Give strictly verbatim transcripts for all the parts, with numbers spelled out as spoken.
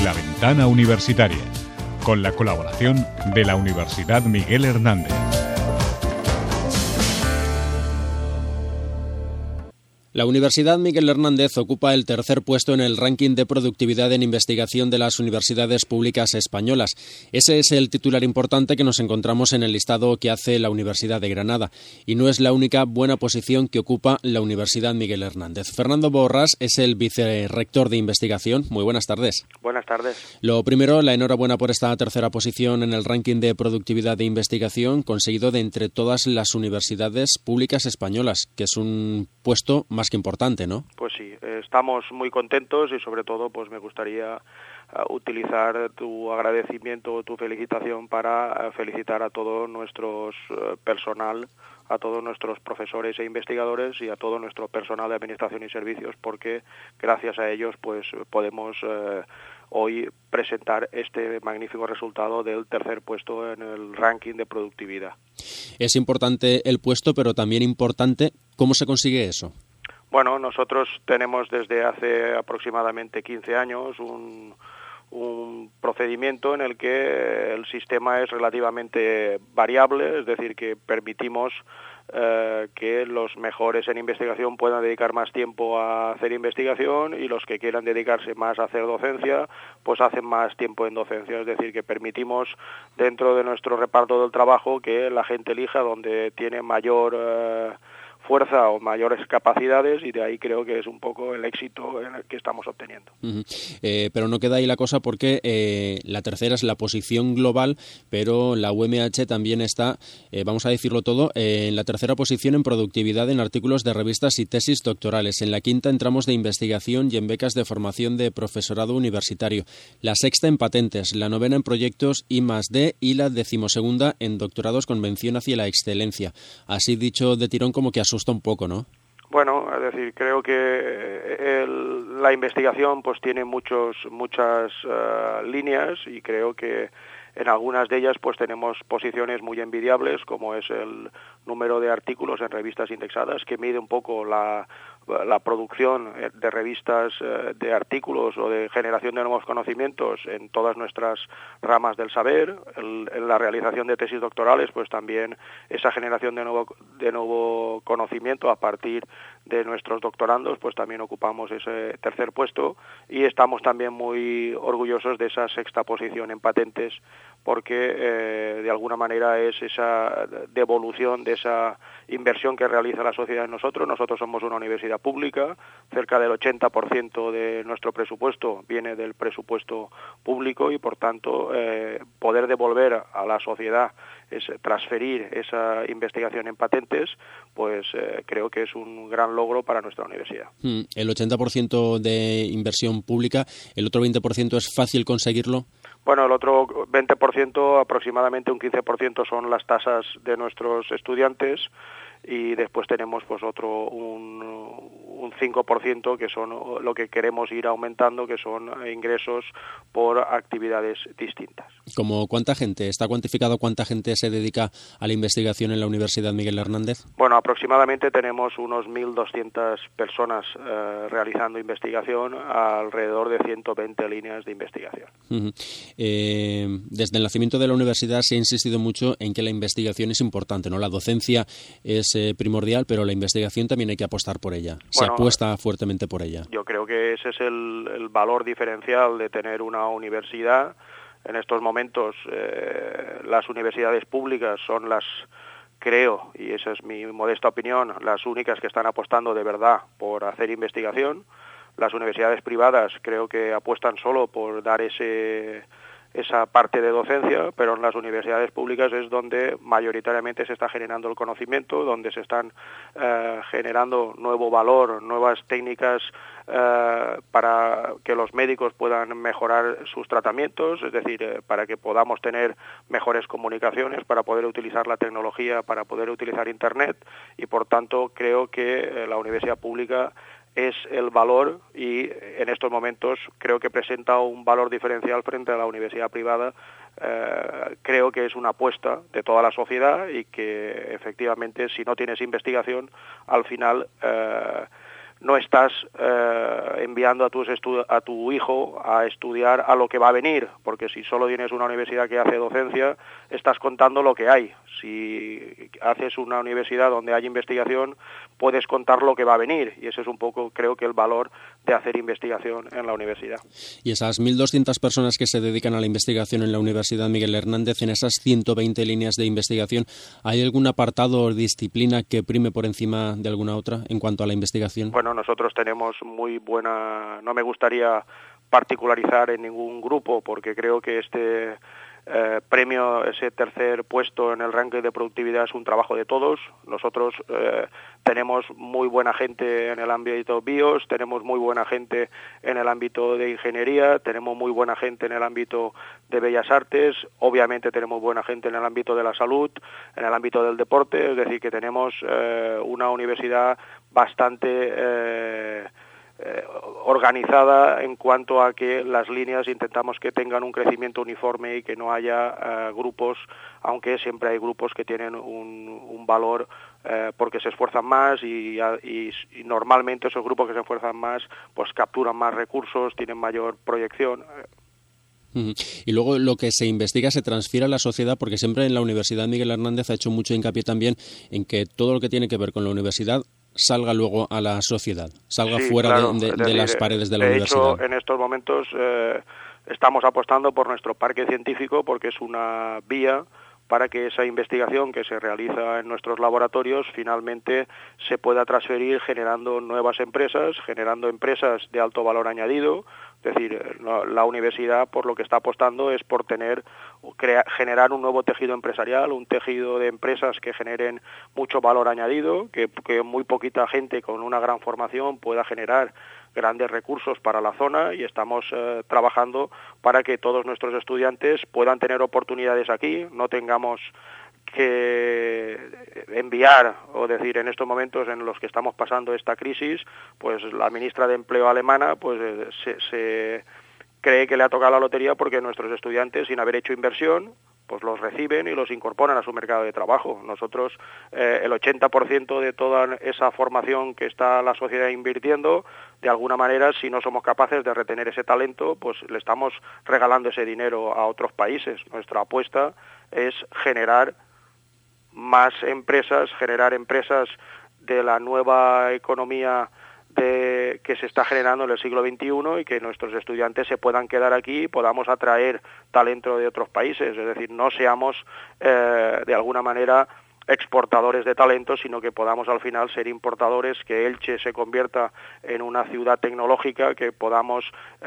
La Ventana Universitaria, con la colaboración de la Universidad Miguel Hernández. La Universidad Miguel Hernández ocupa el tercer puesto en el ranking de productividad en investigación de las universidades públicas españolas. Ese es el titular importante que nos encontramos en el listado que hace la Universidad de Granada. Y no es la única buena posición que ocupa la Universidad Miguel Hernández. Fernando Borrás es el vicerrector de investigación. Muy buenas tardes. Buenas tardes. Lo primero, la enhorabuena por esta tercera posición en el ranking de productividad de investigación conseguido de entre todas las universidades públicas españolas, que es un puesto más que importante, ¿no? Pues sí, estamos muy contentos y sobre todo pues me gustaría uh, utilizar tu agradecimiento, tu felicitación para uh, felicitar a todo nuestro uh, personal, a todos nuestros profesores e investigadores y a todo nuestro personal de administración y servicios, porque gracias a ellos pues podemos uh, hoy presentar este magnífico resultado del tercer puesto en el ranking de productividad. Es importante el puesto, pero también importante cómo se consigue eso. Bueno, nosotros tenemos desde hace aproximadamente quince años un, un procedimiento en el que el sistema es relativamente variable, es decir, que permitimos eh, que los mejores en investigación puedan dedicar más tiempo a hacer investigación y los que quieran dedicarse más a hacer docencia, pues hacen más tiempo en docencia, es decir, que permitimos dentro de nuestro reparto del trabajo que la gente elija donde tiene mayor eh, fuerza o mayores capacidades, y de ahí creo que es un poco el éxito en el que estamos obteniendo. Uh-huh. Eh, pero no queda ahí la cosa porque eh, la tercera es la posición global, pero la U M H también está, eh, vamos a decirlo todo, eh, en la tercera posición en productividad en artículos de revistas y tesis doctorales. En la quinta en tramos de investigación y en becas de formación de profesorado universitario. La sexta en patentes, la novena en proyectos I más D y la decimosegunda en doctorados con mención hacia la excelencia. Así dicho de tirón como que asusta un poco, ¿no? Bueno, es decir, creo que el, la investigación pues tiene muchos muchas uh, líneas y creo que en algunas de ellas pues tenemos posiciones muy envidiables, como es el número de artículos en revistas indexadas, que mide un poco la la producción de revistas, de artículos o de generación de nuevos conocimientos en todas nuestras ramas del saber. El, en la realización de tesis doctorales, pues también esa generación de nuevo, de nuevo conocimiento a partir de nuestros doctorandos, pues también ocupamos ese tercer puesto, y estamos también muy orgullosos de esa sexta posición en patentes, porque eh, de alguna manera es esa devolución de esa inversión que realiza la sociedad en nosotros. Nosotros somos una universidad pública, cerca del ochenta por ciento de nuestro presupuesto viene del presupuesto público y por tanto eh, poder devolver a la sociedad, es transferir esa investigación en patentes, pues eh, creo que es un gran logro para nuestra universidad. El ochenta por ciento de inversión pública, ¿el otro veinte por ciento es fácil conseguirlo? Bueno, el otro veinte por ciento, aproximadamente un quince por ciento son las tasas de nuestros estudiantes, y después tenemos pues otro un, un cinco por ciento que son lo que queremos ir aumentando, que son ingresos por actividades distintas. ¿Como cuánta gente? ¿Está cuantificado cuánta gente se dedica a la investigación en la Universidad Miguel Hernández? Bueno, aproximadamente tenemos unos mil doscientas personas eh, realizando investigación, alrededor de ciento veinte líneas de investigación. Uh-huh. Eh, desde el nacimiento de la universidad se ha insistido mucho en que la investigación es importante, ¿no? La docencia es eh, primordial, pero la investigación también hay que apostar por ella. Se bueno, apuesta fuertemente por ella. Yo creo que ese es el, el valor diferencial de tener una universidad. En estos momentos eh, las universidades públicas son las, creo, y esa es mi modesta opinión, las únicas que están apostando de verdad por hacer investigación. Las universidades privadas creo que apuestan solo por dar ese esa parte de docencia, pero en las universidades públicas es donde mayoritariamente se está generando el conocimiento, donde se están eh, generando nuevo valor, nuevas técnicas eh, para que los médicos puedan mejorar sus tratamientos, es decir, eh, para que podamos tener mejores comunicaciones, para poder utilizar la tecnología, para poder utilizar Internet, y por tanto creo que eh, la universidad pública es el valor, y en estos momentos creo que presenta un valor diferencial frente a la universidad privada. Eh, creo que es una apuesta de toda la sociedad y que efectivamente si no tienes investigación al final eh, no estás eh, enviando a, tus estu- a tu hijo a estudiar a lo que va a venir, porque si solo tienes una universidad que hace docencia, estás contando lo que hay. Si haces una universidad donde hay investigación, puedes contar lo que va a venir, y ese es un poco, creo que, el valor de hacer investigación en la universidad. Y esas mil doscientas personas que se dedican a la investigación en la Universidad Miguel Hernández, en esas ciento veinte líneas de investigación, ¿hay algún apartado o disciplina que prime por encima de alguna otra en cuanto a la investigación? Bueno, nosotros tenemos muy buena... No me gustaría particularizar en ningún grupo, porque creo que este eh, premio, ese tercer puesto en el ranking de productividad, es un trabajo de todos. Nosotros eh, tenemos muy buena gente en el ámbito BIOS, tenemos muy buena gente en el ámbito de ingeniería, tenemos muy buena gente en el ámbito de bellas artes, obviamente tenemos buena gente en el ámbito de la salud, en el ámbito del deporte, es decir, que tenemos eh, una universidad bastante eh, eh, organizada en cuanto a que las líneas intentamos que tengan un crecimiento uniforme y que no haya eh, grupos, aunque siempre hay grupos que tienen un, un valor eh, porque se esfuerzan más y, y, y normalmente esos grupos que se esfuerzan más pues capturan más recursos, tienen mayor proyección. Y luego lo que se investiga se transfiere a la sociedad, porque siempre en la Universidad Miguel Hernández ha hecho mucho hincapié también en que todo lo que tiene que ver con la universidad salga luego a la sociedad, salga sí, fuera claro. de, de, decir, de las paredes de la de universidad. Hecho, en estos momentos eh, estamos apostando por nuestro parque científico, porque es una vía para que esa investigación que se realiza en nuestros laboratorios finalmente se pueda transferir generando nuevas empresas, generando empresas de alto valor añadido. Es decir, la universidad por lo que está apostando es por tener, crea, generar un nuevo tejido empresarial, un tejido de empresas que generen mucho valor añadido, que, que muy poquita gente con una gran formación pueda generar grandes recursos para la zona, y estamos eh, trabajando para que todos nuestros estudiantes puedan tener oportunidades aquí, no tengamos que enviar, o decir, en estos momentos en los que estamos pasando esta crisis, pues la ministra de Empleo alemana pues eh, se, se cree que le ha tocado la lotería, porque nuestros estudiantes, sin haber hecho inversión, pues los reciben y los incorporan a su mercado de trabajo. Nosotros, eh, el ochenta por ciento de toda esa formación que está la sociedad invirtiendo, de alguna manera, si no somos capaces de retener ese talento, pues le estamos regalando ese dinero a otros países. Nuestra apuesta es generar más empresas, generar empresas de la nueva economía de, que se está generando en el siglo veintiuno, y que nuestros estudiantes se puedan quedar aquí y podamos atraer talento de otros países. Es decir, no seamos eh, de alguna manera exportadores de talento, sino que podamos al final ser importadores, que Elche se convierta en una ciudad tecnológica, que podamos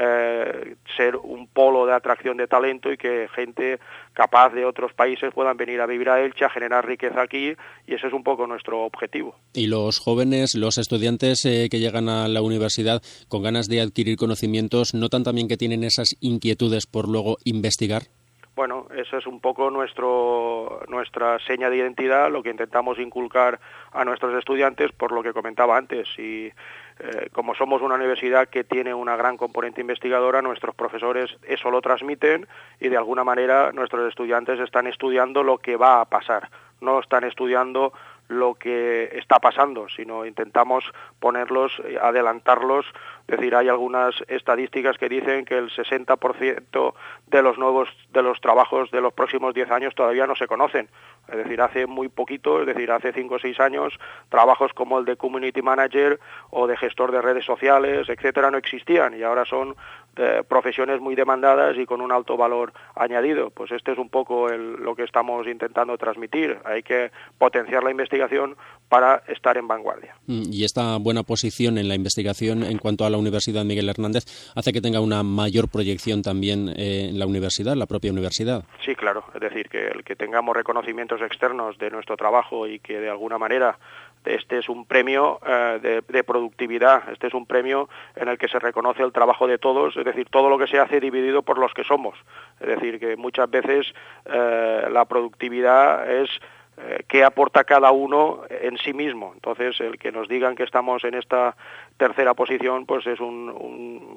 eh, ser un polo de atracción de talento y que gente capaz de otros países puedan venir a vivir a Elche, a generar riqueza aquí, y ese es un poco nuestro objetivo. Y los jóvenes, los estudiantes eh, que llegan a la universidad con ganas de adquirir conocimientos, ¿notan también que tienen esas inquietudes por luego investigar? Bueno, eso es un poco nuestro nuestra seña de identidad, lo que intentamos inculcar a nuestros estudiantes, por lo que comentaba antes. Y eh, como somos una universidad que tiene una gran componente investigadora, nuestros profesores eso lo transmiten, y de alguna manera nuestros estudiantes están estudiando lo que va a pasar, no están estudiando lo que está pasando, sino intentamos ponerlos, adelantarlos. Es decir, hay algunas estadísticas que dicen que el sesenta por ciento de los nuevos de los trabajos de los próximos diez años todavía no se conocen. Es decir, hace muy poquito, es decir, hace cinco o seis años, trabajos como el de Community Manager o de gestor de redes sociales, etcétera, no existían, y ahora son eh, profesiones muy demandadas y con un alto valor añadido. Pues este es un poco el, lo que estamos intentando transmitir. Hay que potenciar la investigación para estar en vanguardia. Y esta buena posición en la investigación en cuanto a la Universidad Miguel Hernández hace que tenga una mayor proyección también eh, en la universidad, la propia universidad. Sí, claro. Es decir, que el que tengamos reconocimientos externos de nuestro trabajo y que de alguna manera este es un premio eh, de, de productividad, este es un premio en el que se reconoce el trabajo de todos, es decir, todo lo que se hace dividido por los que somos. Es decir, que muchas veces eh, la productividad es eh, qué aporta cada uno en sí mismo. Entonces, el que nos digan que estamos en esta tercera posición, pues es un, un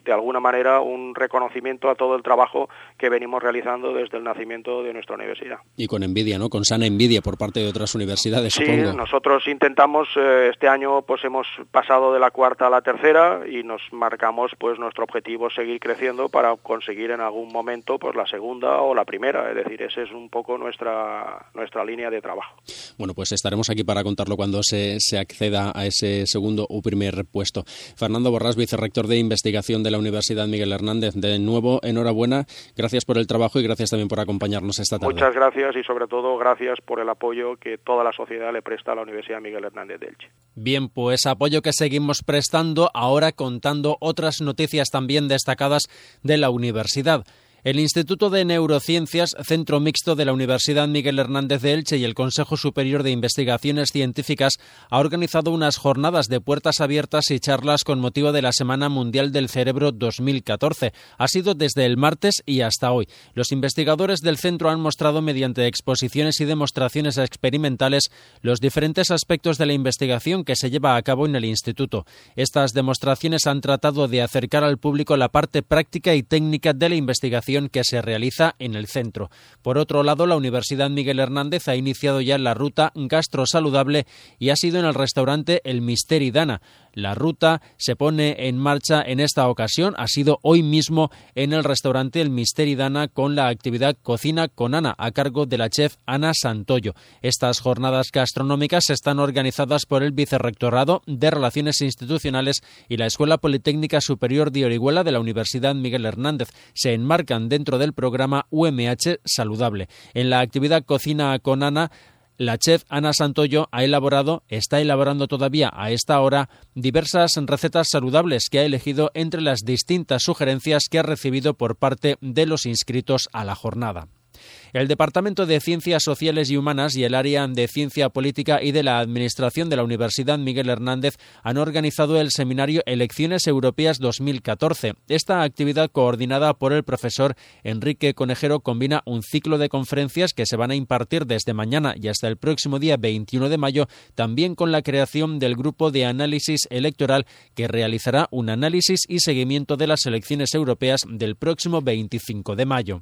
de alguna manera un reconocimiento a todo el trabajo que venimos realizando desde el nacimiento de nuestra universidad. Y con envidia, ¿no? Con sana envidia por parte de otras universidades, sí, supongo. Sí, nosotros intentamos, eh, este año pues hemos pasado de la cuarta a la tercera y nos marcamos pues nuestro objetivo seguir creciendo para conseguir en algún momento pues la segunda o la primera, es decir, esa es un poco nuestra nuestra línea de trabajo. Bueno, pues estaremos aquí para contarlo cuando se, se acceda a ese segundo o primer puesto. Fernando Borrás, vicerrector de investigación de la Universidad Miguel Hernández, de nuevo enhorabuena, gracias por el trabajo y gracias también por acompañarnos esta tarde. Muchas gracias y sobre todo gracias por el apoyo que toda la sociedad le presta a la Universidad Miguel Hernández de Elche. Bien, pues apoyo que seguimos prestando, ahora contando otras noticias también destacadas de la universidad. El Instituto de Neurociencias, centro mixto de la Universidad Miguel Hernández de Elche y el Consejo Superior de Investigaciones Científicas ha organizado unas jornadas de puertas abiertas y charlas con motivo de la Semana Mundial del Cerebro dos mil catorce. Ha sido desde el martes y hasta hoy. Los investigadores del centro han mostrado mediante exposiciones y demostraciones experimentales los diferentes aspectos de la investigación que se lleva a cabo en el instituto. Estas demostraciones han tratado de acercar al público la parte práctica y técnica de la investigación que se realiza en el centro. Por otro lado, la Universidad Miguel Hernández ha iniciado ya la ruta gastrosaludable y ha sido en el restaurante El Misteri d'Anna. La ruta se pone en marcha en esta ocasión, ha sido hoy mismo en el restaurante El Misteri d'Anna con la actividad Cocina con Ana a cargo de la chef Ana Santoyo. Estas jornadas gastronómicas están organizadas por el Vicerrectorado de Relaciones Institucionales y la Escuela Politécnica Superior de Orihuela de la Universidad Miguel Hernández. Se enmarcan dentro del programa U M H Saludable. En la actividad Cocina con Ana, la chef Ana Santoyo ha elaborado, está elaborando todavía a esta hora, diversas recetas saludables que ha elegido entre las distintas sugerencias que ha recibido por parte de los inscritos a la jornada. El Departamento de Ciencias Sociales y Humanas y el Área de Ciencia Política y de la Administración de la Universidad Miguel Hernández han organizado el seminario Elecciones Europeas dos mil catorce. Esta actividad, coordinada por el profesor Enrique Conejero, combina un ciclo de conferencias que se van a impartir desde mañana y hasta el próximo día veintiuno de mayo, también con la creación del grupo de análisis electoral que realizará un análisis y seguimiento de las elecciones europeas del próximo veinticinco de mayo.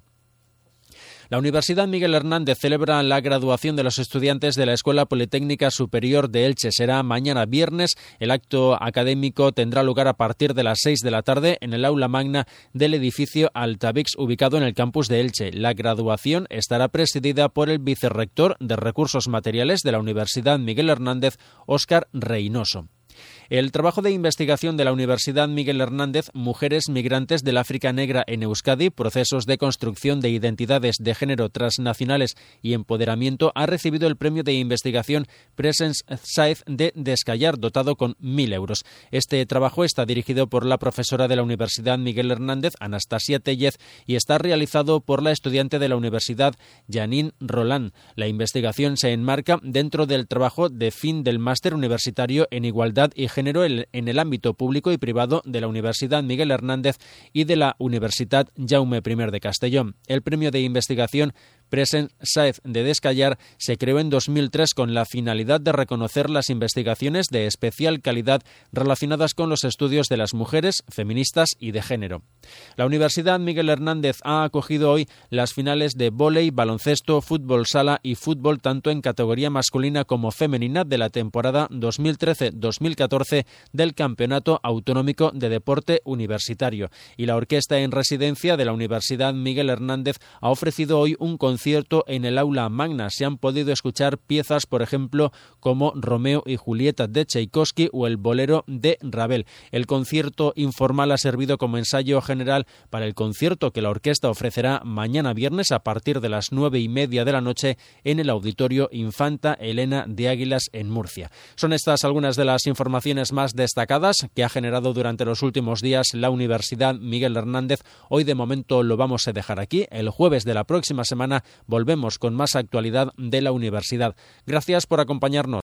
La Universidad Miguel Hernández celebra la graduación de los estudiantes de la Escuela Politécnica Superior de Elche. Será mañana viernes. El acto académico tendrá lugar a partir de las seis de la tarde en el aula magna del edificio Altavix, ubicado en el campus de Elche. La graduación estará presidida por el vicerrector de Recursos Materiales de la Universidad Miguel Hernández, Óscar Reynoso. El trabajo de investigación de la Universidad Miguel Hernández, Mujeres migrantes del África Negra en Euskadi, procesos de construcción de identidades de género transnacionales y empoderamiento, ha recibido el premio de investigación Presence Science de Descallar, dotado con mil euros. Este trabajo está dirigido por la profesora de la Universidad Miguel Hernández, Anastasia Tellez, y está realizado por la estudiante de la Universidad, Janine Roland. La investigación se enmarca dentro del trabajo de fin del máster universitario en igualdad y género en el ámbito público y privado de la Universidad Miguel Hernández y de la Universitat Jaume I de Castellón. El premio de investigación Present Science de Descallar se creó en dos mil tres con la finalidad de reconocer las investigaciones de especial calidad relacionadas con los estudios de las mujeres, feministas y de género. La Universidad Miguel Hernández ha acogido hoy las finales de vóley, baloncesto, fútbol sala y fútbol tanto en categoría masculina como femenina de la temporada dos mil trece dos mil catorce del Campeonato Autonómico de Deporte Universitario. Y la Orquesta en Residencia de la Universidad Miguel Hernández ha ofrecido hoy un concierto concierto en el aula magna. Se han podido escuchar piezas, por ejemplo, como Romeo y Julieta de Tchaikovsky o el Bolero de Ravel. El concierto informal ha servido como ensayo general para el concierto que la orquesta ofrecerá mañana viernes a partir de las nueve y media de la noche en el Auditorio Infanta Elena de Águilas en Murcia. Son estas algunas de las informaciones más destacadas que ha generado durante los últimos días la Universidad Miguel Hernández. Hoy de momento lo vamos a dejar aquí. El jueves de la próxima semana volvemos con más actualidad de la universidad. Gracias por acompañarnos.